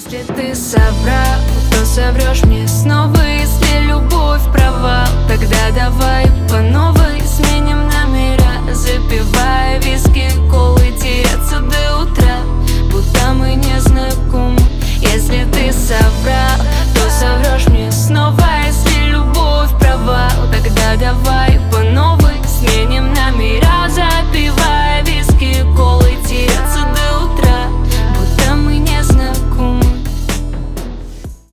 Если ты соврал, то соврешь мне снова. Если любовь провал, тогда давай